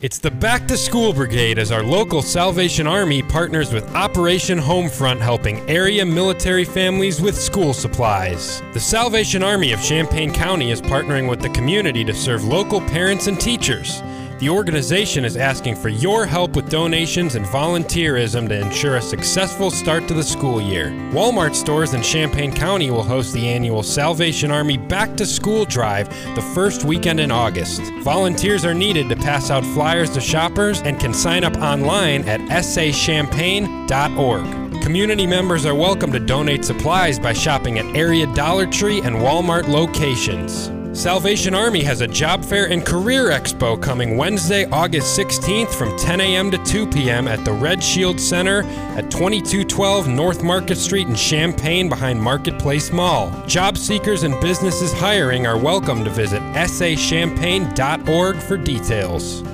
It's the Back to School Brigade as our local Salvation Army partners with Operation Homefront, helping area military families with school supplies. The Salvation Army of Champaign County is partnering with the community to serve local parents and teachers. The organization is asking for your help with donations and volunteerism to ensure a successful start to the school year. Walmart stores in Champaign County will host the annual Salvation Army Back to School Drive the first weekend in August. Volunteers are needed to pass out flyers to shoppers and can sign up online at sachampaign.org. Community members are welcome to donate supplies by shopping at area Dollar Tree and Walmart locations. Salvation Army has a job fair and career expo coming Wednesday, August 16th from 10 a.m. to 2 p.m. at the Red Shield Center at 2212 North Market Street in Champaign behind Marketplace Mall. Job seekers and businesses hiring are welcome to visit sachampaign.org for details.